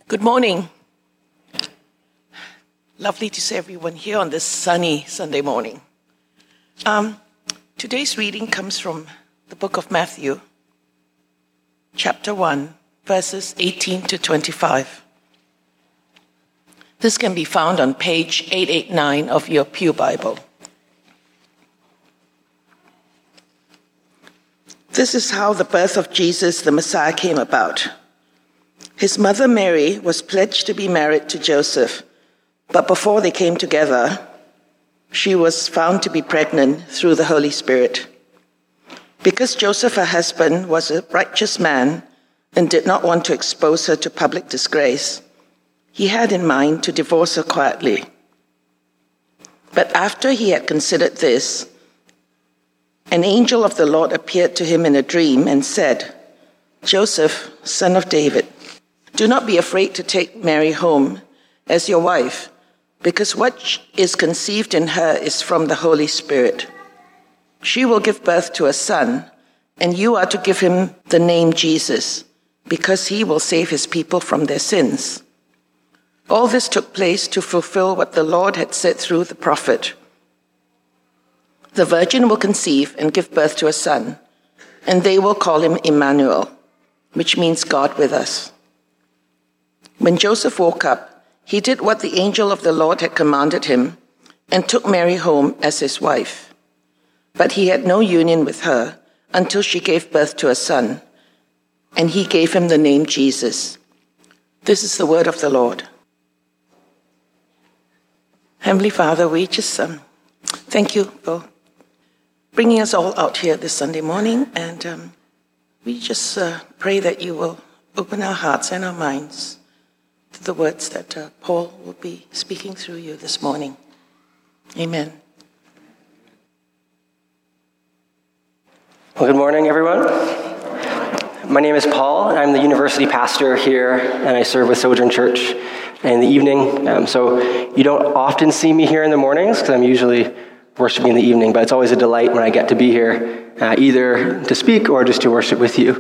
Good morning. Lovely to see everyone here on this sunny Sunday morning. Today's reading comes from the book of Matthew, chapter 1, verses 18 to 25. This can be found on page 889 of your Pew Bible. This is how the birth of Jesus, the Messiah, came about. His mother Mary was pledged to be married to Joseph, but before they came together, she was found to be pregnant through the Holy Spirit. Because Joseph, her husband, was a righteous man and did not want to expose her to public disgrace, he had in mind to divorce her quietly. But after he had considered this, an angel of the Lord appeared to him in a dream and said, "Joseph, son of David, do not be afraid to take Mary home as your wife, because what is conceived in her is from the Holy Spirit. She will give birth to a son, and you are to give him the name Jesus, because he will save his people from their sins." All this took place to fulfill what the Lord had said through the prophet. "The virgin will conceive and give birth to a son, and they will call him Emmanuel," which means God with us. When Joseph woke up, he did what the angel of the Lord had commanded him and took Mary home as his wife. But he had no union with her until she gave birth to a son, and he gave him the name Jesus. This is the word of the Lord. Heavenly Father, we just thank you for bringing us all out here this Sunday morning, and we just pray that you will open our hearts and our minds to the words that Paul will be speaking through you this morning. Amen. Well, good morning, everyone. My name is Paul, and I'm the university pastor here, and I serve with Sojourn Church in the evening. So you don't often see me here in the mornings, because I'm usually worshiping in the evening, but it's always a delight when I get to be here, either to speak or just to worship with you.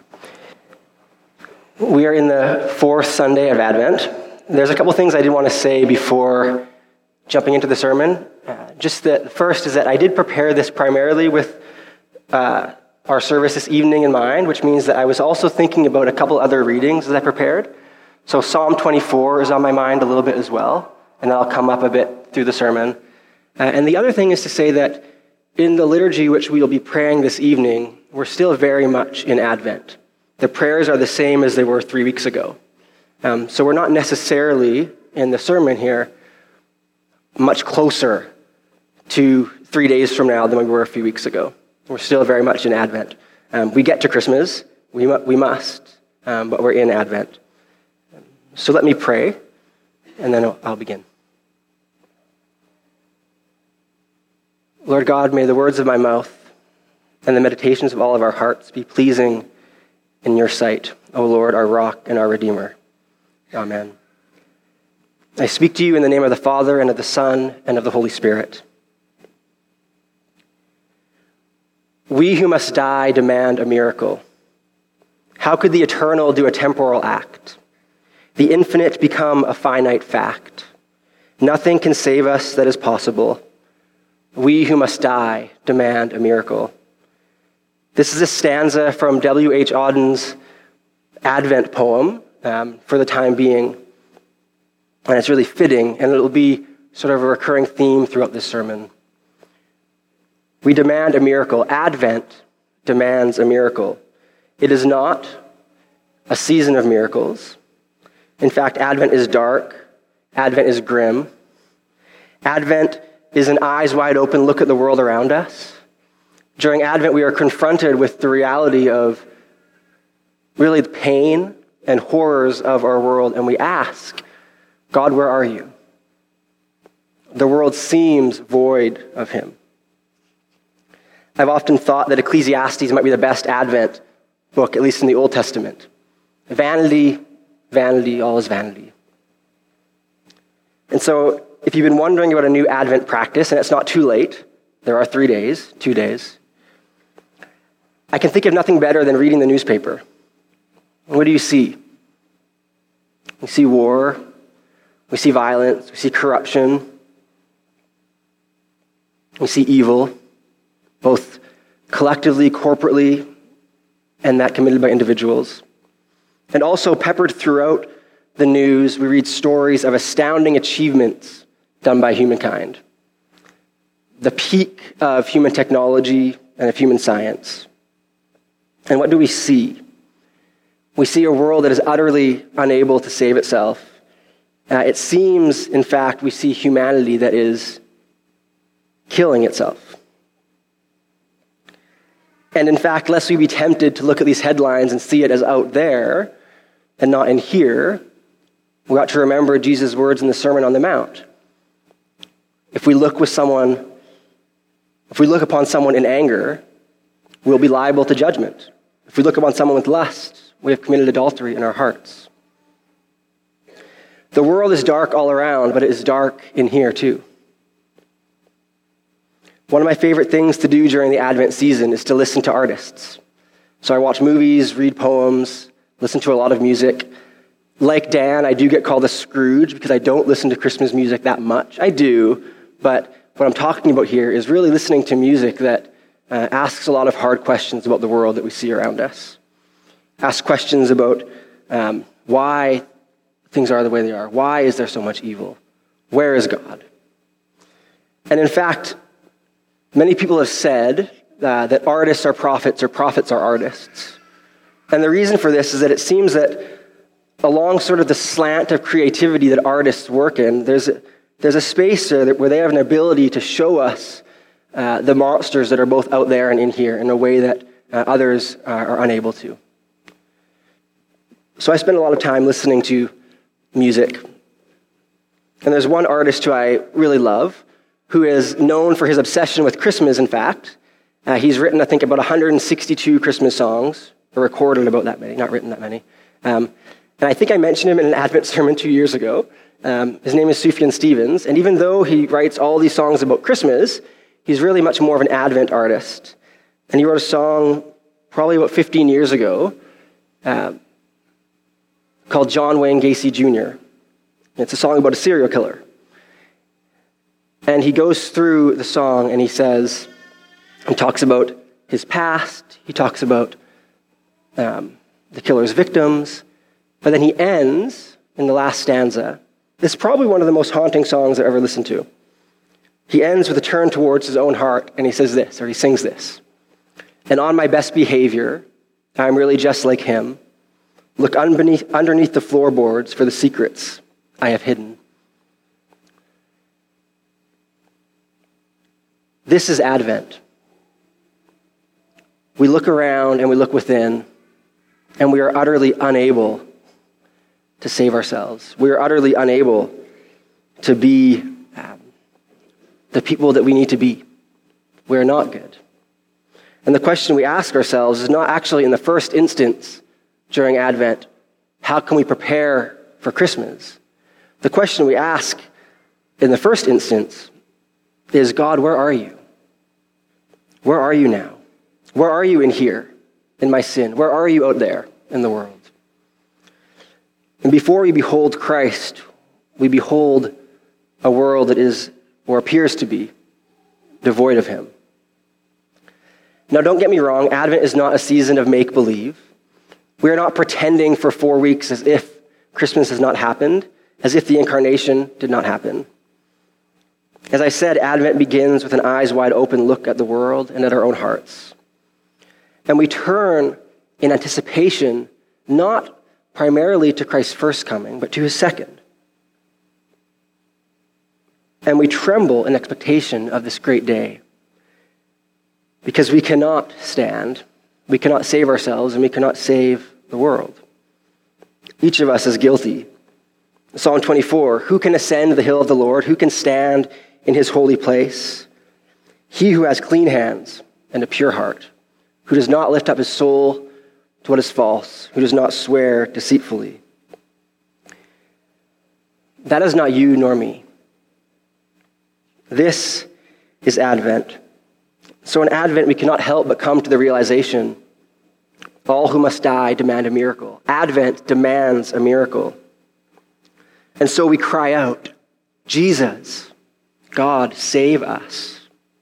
We are in the fourth Sunday of Advent. There's a couple things I did want to say before jumping into the sermon. Just that first is that I did prepare this primarily with our service this evening in mind, which means that I was also thinking about a couple other readings that I prepared. So Psalm 24 is on my mind a little bit as well, and that'll come up a bit through the sermon. And the other thing is to say that in the liturgy which we will be praying this evening, we're still very much in Advent. The prayers are the same as they were 3 weeks ago. So we're not necessarily, in the sermon here, much closer to 3 days from now than we were a few weeks ago. We're still very much in Advent. We get to Christmas, we must, but we're in Advent. So let me pray, and then I'll begin. Lord God, may the words of my mouth and the meditations of all of our hearts be pleasing in your sight, O Lord, our rock and our Redeemer. Amen. I speak to you in the name of the Father, and of the Son, and of the Holy Spirit. We who must die demand a miracle. How could the eternal do a temporal act? The infinite become a finite fact. Nothing can save us that is possible. We who must die demand a miracle. This is a stanza from W.H. Auden's Advent poem for the time being, and it's really fitting, and it'll be sort of a recurring theme throughout this sermon. We demand a miracle. Advent demands a miracle. It is not a season of miracles. In fact, Advent is dark. Advent is grim. Advent is an eyes wide open look at the world around us. During Advent, we are confronted with the reality of really the pain and horrors of our world, and we ask, God, where are you? The world seems void of him. I've often thought that Ecclesiastes might be the best Advent book, at least in the Old Testament. Vanity, vanity, all is vanity. And so, if you've been wondering about a new Advent practice, and it's not too late, there are 2 days, I can think of nothing better than reading the newspaper. What do you see? We see war. We see violence. We see corruption. We see evil, both collectively, corporately, and that committed by individuals. And also peppered throughout the news, we read stories of astounding achievements done by humankind. The peak of human technology and of human science. And what do we see? We see a world that is utterly unable to save itself. It seems, in fact, we see humanity that is killing itself. And in fact, lest we be tempted to look at these headlines and see it as out there and not in here, we ought to remember Jesus' words in the Sermon on the Mount. If we look upon someone in anger, we'll be liable to judgment. If we look upon someone with lust, we have committed adultery in our hearts. The world is dark all around, but it is dark in here too. One of my favorite things to do during the Advent season is to listen to artists. So I watch movies, read poems, listen to a lot of music. Like Dan, I do get called a Scrooge because I don't listen to Christmas music that much. I do, but what I'm talking about here is really listening to music that asks a lot of hard questions about the world that we see around us. Asks questions about why things are the way they are. Why is there so much evil? Where is God? And in fact, many people have said that artists are prophets or prophets are artists. And the reason for this is that it seems that along sort of the slant of creativity that artists work in, there's a space there where they have an ability to show us the monsters that are both out there and in here in a way that others are unable to. So I spend a lot of time listening to music. And there's one artist who I really love, who is known for his obsession with Christmas, in fact. He's written, I think, about 162 Christmas songs, or recorded about that many, not written that many. And I think I mentioned him in an Advent sermon 2 years ago. His name is Sufjan Stevens, and even though he writes all these songs about Christmas, he's really much more of an Advent artist. And he wrote a song probably about 15 years ago called John Wayne Gacy Jr. It's a song about a serial killer. And he goes through the song and he talks about his past, he talks about the killer's victims, but then he ends in the last stanza. This is probably one of the most haunting songs I've ever listened to. He ends with a turn towards his own heart and he says this, or he sings this. And on my best behavior, I'm really just like him. Look underneath the floorboards for the secrets I have hidden. This is Advent. We look around and we look within, and we are utterly unable to save ourselves. We are utterly unable to be the people that we need to be. We are not good. And the question we ask ourselves is not actually in the first instance during Advent, how can we prepare for Christmas? The question we ask in the first instance is, God, where are you? Where are you now? Where are you in here, in my sin? Where are you out there in the world? And before we behold Christ, we behold a world that is, or appears to be, devoid of him. Now, don't get me wrong, Advent is not a season of make-believe. We are not pretending for 4 weeks as if Christmas has not happened, as if the incarnation did not happen. As I said, Advent begins with an eyes wide open look at the world and at our own hearts. And we turn in anticipation, not primarily to Christ's first coming, but to his second. And we tremble in expectation of this great day, because we cannot stand, we cannot save ourselves, and we cannot save the world. Each of us is guilty. Psalm 24, who can ascend the hill of the Lord? Who can stand in his holy place? He who has clean hands and a pure heart, who does not lift up his soul to what is false, who does not swear deceitfully. That is not you nor me. This is Advent. So in Advent, we cannot help but come to the realization, all who must die demand a miracle. Advent demands a miracle. And so we cry out, Jesus, God, save us.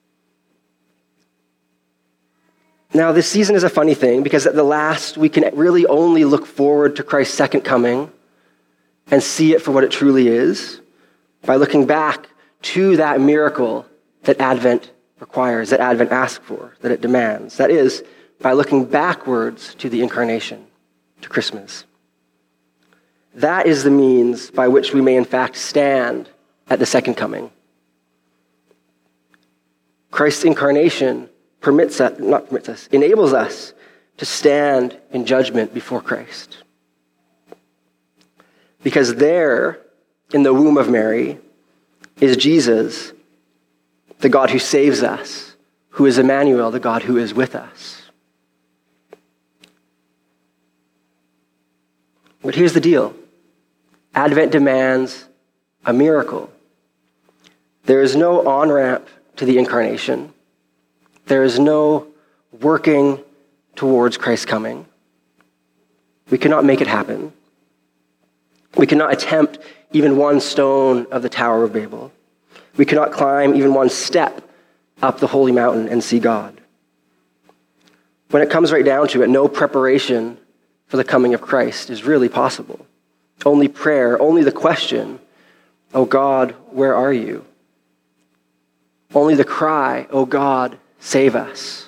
Now, this season is a funny thing because at the last, we can really only look forward to Christ's second coming and see it for what it truly is by looking back to that miracle that Advent requires, that Advent asks for, that it demands. That is, by looking backwards to the incarnation, to Christmas. That is the means by which we may in fact stand at the second coming. Christ's incarnation enables us to stand in judgment before Christ. Because there, in the womb of Mary, is Jesus, the God who saves us, who is Emmanuel, the God who is with us. But here's the deal. Advent demands a miracle. There is no on-ramp to the incarnation. There is no working towards Christ's coming. We cannot make it happen. We cannot attempt even one stone of the Tower of Babel. We cannot climb even one step up the holy mountain and see God. When it comes right down to it, no preparation for the coming of Christ is really possible. Only prayer, only the question, "Oh God, where are you?" Only the cry, "Oh God, save us."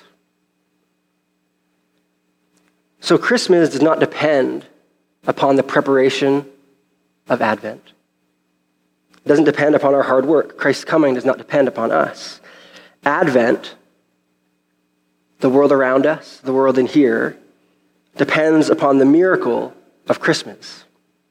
So Christmas does not depend upon the preparation of Advent. It doesn't depend upon our hard work. Christ's coming does not depend upon us. Advent, the world around us, the world in here, depends upon the miracle of Christmas.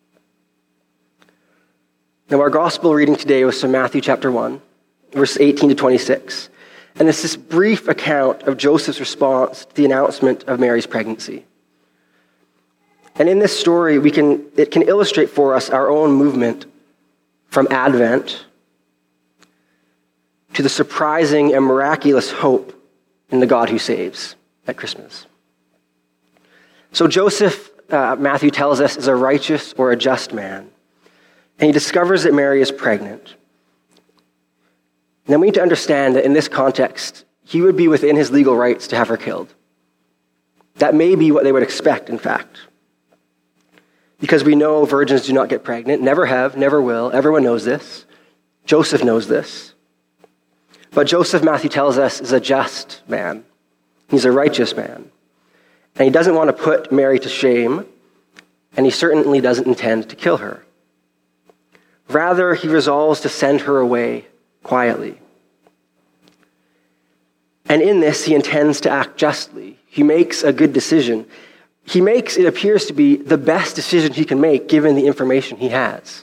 Now, our gospel reading today was from Matthew chapter 1, verses 18 to 26. And it's this brief account of Joseph's response to the announcement of Mary's pregnancy. And in this story, it can illustrate for us our own movement from Advent to the surprising and miraculous hope in the God who saves at Christmas. So Joseph, Matthew tells us, is a righteous or a just man. And he discovers that Mary is pregnant. And then we need to understand that in this context, he would be within his legal rights to have her killed. That may be what they would expect, in fact. Because we know virgins do not get pregnant, never have, never will. Everyone knows this. Joseph knows this. But Joseph, Matthew tells us, is a just man. He's a righteous man. And he doesn't want to put Mary to shame, and he certainly doesn't intend to kill her. Rather, he resolves to send her away quietly. And in this, he intends to act justly. He makes a good decision. He makes, it appears to be, the best decision he can make given the information he has.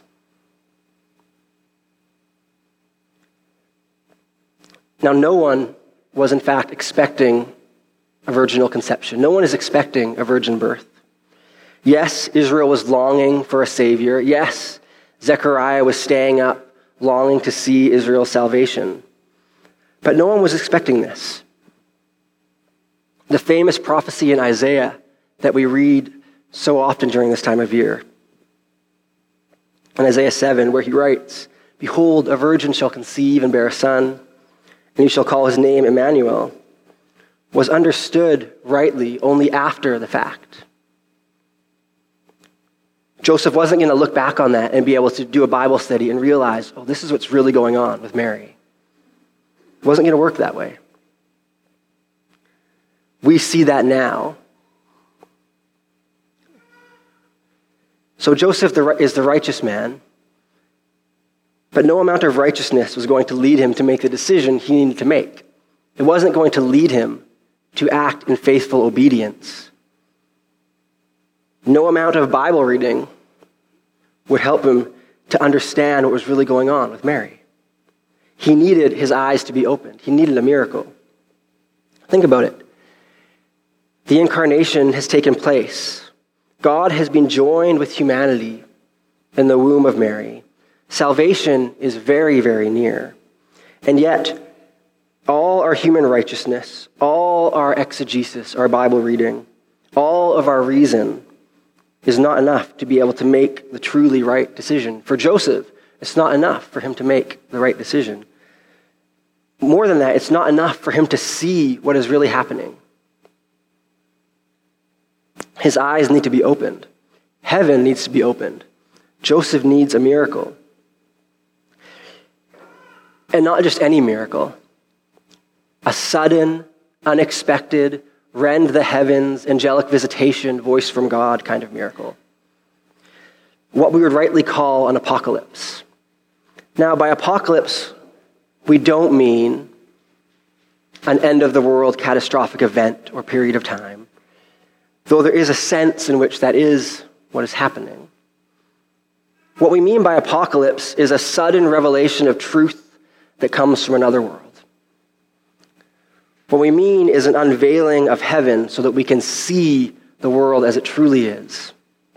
Now, no one was in fact expecting a virginal conception. No one is expecting a virgin birth. Yes, Israel was longing for a savior. Yes, Zechariah was staying up, longing to see Israel's salvation. But no one was expecting this. The famous prophecy in Isaiah that we read so often during this time of year. In Isaiah 7, where he writes, "Behold, a virgin shall conceive and bear a son, and you shall call his name Emmanuel," was understood rightly only after the fact. Joseph wasn't going to look back on that and be able to do a Bible study and realize, oh, this is what's really going on with Mary. It wasn't going to work that way. We see that now. So Joseph is the righteous man, but no amount of righteousness was going to lead him to make the decision he needed to make. It wasn't going to lead him to act in faithful obedience. No amount of Bible reading would help him to understand what was really going on with Mary. He needed his eyes to be opened. He needed a miracle. Think about it. The incarnation has taken place. God has been joined with humanity in the womb of Mary. Salvation is very, very near. And yet, all our human righteousness, all our exegesis, our Bible reading, all of our reason is not enough to be able to make the truly right decision. For Joseph, it's not enough for him to make the right decision. More than that, it's not enough for him to see what is really happening. His eyes need to be opened. Heaven needs to be opened. Joseph needs a miracle. And not just any miracle. A sudden, unexpected, rend the heavens, angelic visitation, voice from God kind of miracle. What we would rightly call an apocalypse. Now, by apocalypse, we don't mean an end-of-the-world catastrophic event or period of time, though there is a sense in which that is what is happening. What we mean by apocalypse is a sudden revelation of truth that comes from another world. What we mean is an unveiling of heaven so that we can see the world as it truly is.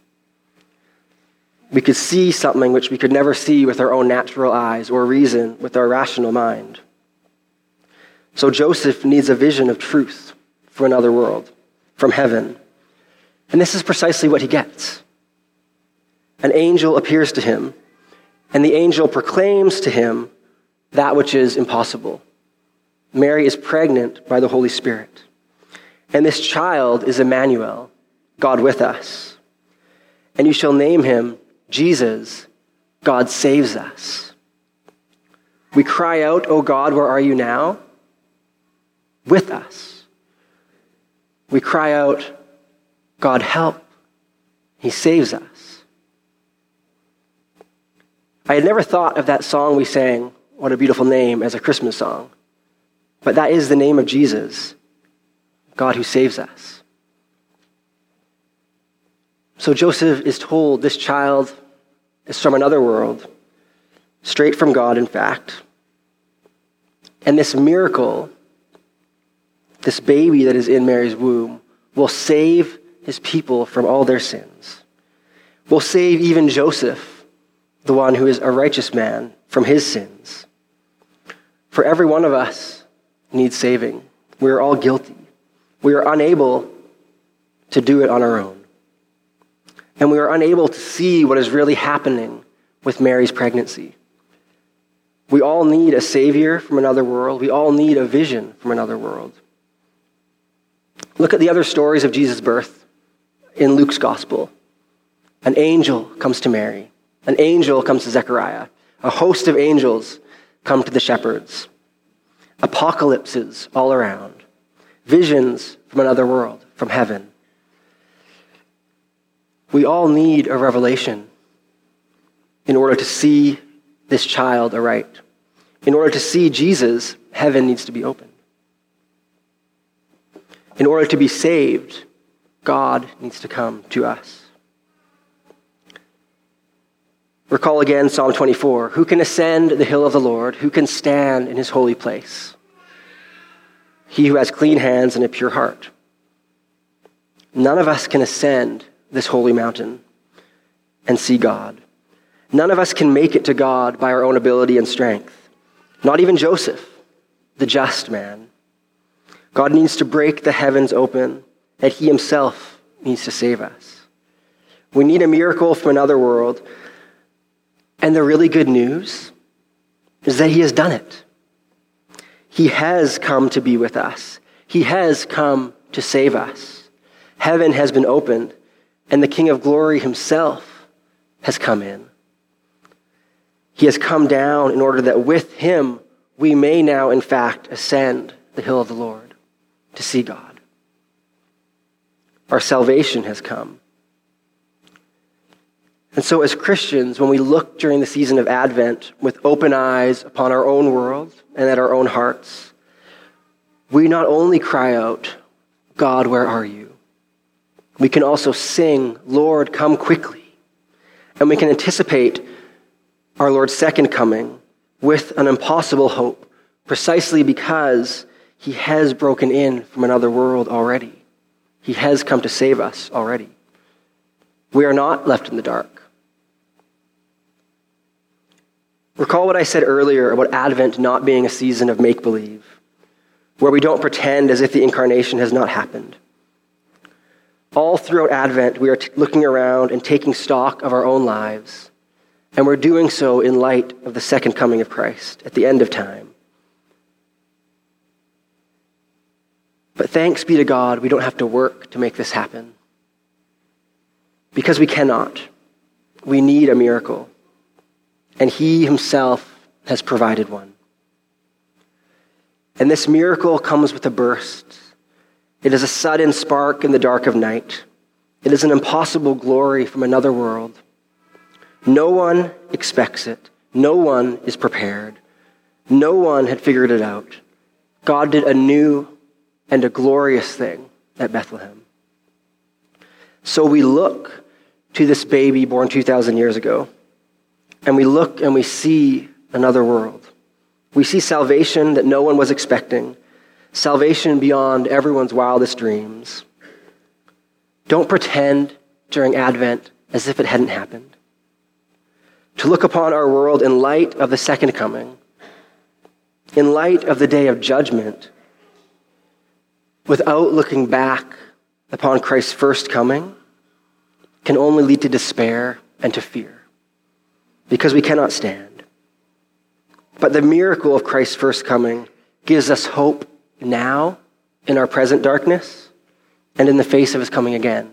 We could see something which we could never see with our own natural eyes or reason with our rational mind. So Joseph needs a vision of truth from another world, from heaven. And this is precisely what he gets. An angel appears to him, and the angel proclaims to him that which is impossible. Mary is pregnant by the Holy Spirit. And this child is Emmanuel, God with us. And you shall name him Jesus, God saves us. We cry out, "O God, where are you now?" With us. We cry out, "God help, he saves us." I had never thought of that song we sang, "What a Beautiful Name," as a Christmas song. But that is the name of Jesus, God who saves us. So Joseph is told this child is from another world, straight from God, in fact. And this miracle, this baby that is in Mary's womb, will save his people from all their sins. Will save even Joseph, the one who is a righteous man, from his sins. For every one of us needs saving. We are all guilty. We are unable to do it on our own. And we are unable to see what is really happening with Mary's pregnancy. We all need a savior from another world. We all need a vision from another world. Look at the other stories of Jesus' birth in Luke's gospel. An angel comes to Mary. An angel comes to Zechariah. A host of angels come to the shepherds. Apocalypses all around. Visions from another world, from heaven. We all need a revelation in order to see this child aright. In order to see Jesus, heaven needs to be opened. In order to be saved, God needs to come to us. Recall again Psalm 24. Who can ascend the hill of the Lord? Who can stand in his holy place? He who has clean hands and a pure heart. None of us can ascend this holy mountain and see God. None of us can make it to God by our own ability and strength. Not even Joseph, the just man. God needs to break the heavens open, and he himself needs to save us. We need a miracle from another world. And the really good news is that he has done it. He has come to be with us. He has come to save us. Heaven has been opened, and the King of Glory himself has come in. He has come down in order that with him we may now, in fact, ascend the hill of the Lord to see God. Our salvation has come. And so as Christians, when we look during the season of Advent with open eyes upon our own world and at our own hearts, we not only cry out, "God, where are you?" We can also sing, "Lord, come quickly." And we can anticipate our Lord's second coming with an impossible hope, precisely because he has broken in from another world already. He has come to save us already. We are not left in the dark. Recall what I said earlier about Advent not being a season of make-believe, where we don't pretend as if the incarnation has not happened. All throughout Advent, we are looking around and taking stock of our own lives, and we're doing so in light of the second coming of Christ at the end of time. But thanks be to God, we don't have to work to make this happen. Because we cannot. We need a miracle. And he himself has provided one. And this miracle comes with a burst. It is a sudden spark in the dark of night. It is an impossible glory from another world. No one expects it. No one is prepared. No one had figured it out. God did a new and a glorious thing at Bethlehem. So we look to this baby born 2,000 years ago, and we look and we see another world. We see salvation that no one was expecting, salvation beyond everyone's wildest dreams. Don't pretend during Advent as if it hadn't happened. To look upon our world in light of the second coming, in light of the day of judgment, without looking back upon Christ's first coming, can only lead to despair and to fear, because we cannot stand. But the miracle of Christ's first coming gives us hope now in our present darkness and in the face of his coming again.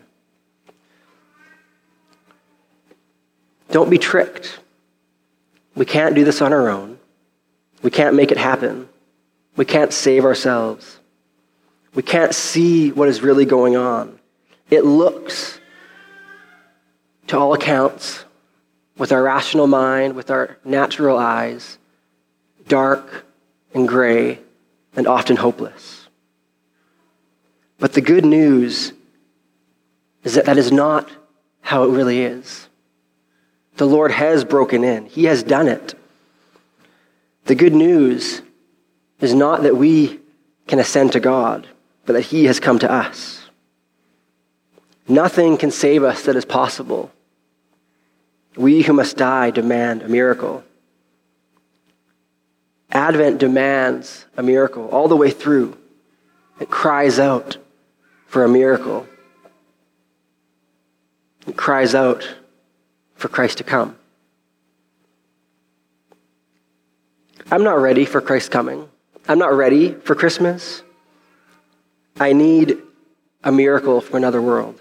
Don't be tricked. We can't do this on our own. We can't make it happen. We can't save ourselves. We can't see what is really going on. It looks, to all accounts, with our rational mind, with our natural eyes, dark and gray and often hopeless. But the good news is that that is not how it really is. The Lord has broken in. He has done it. The good news is not that we can ascend to God, but that he has come to us. Nothing can save us that is possible. We who must die demand a miracle. Advent demands a miracle all the way through. It cries out for a miracle. It cries out for Christ to come. I'm not ready for Christ's coming. I'm not ready for Christmas. I need a miracle from another world.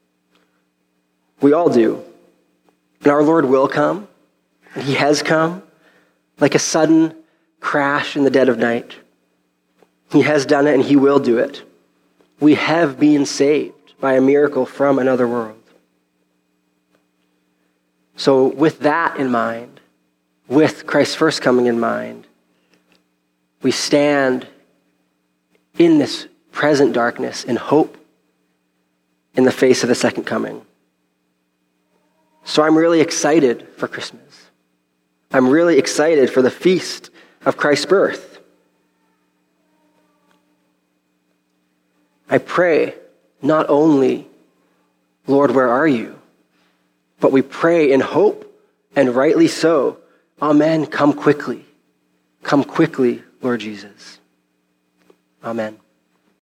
We all do. And our Lord will come. And he has come like a sudden crash in the dead of night. He has done it and he will do it. We have been saved by a miracle from another world. So with that in mind, with Christ's first coming in mind, we stand in this present darkness in hope in the face of the second coming. So I'm really excited for Christmas. I'm really excited for the feast of Christ's birth. I pray not only, Lord, where are you? But we pray in hope, and rightly so. Amen. Come quickly. Come quickly, Lord Jesus. Amen.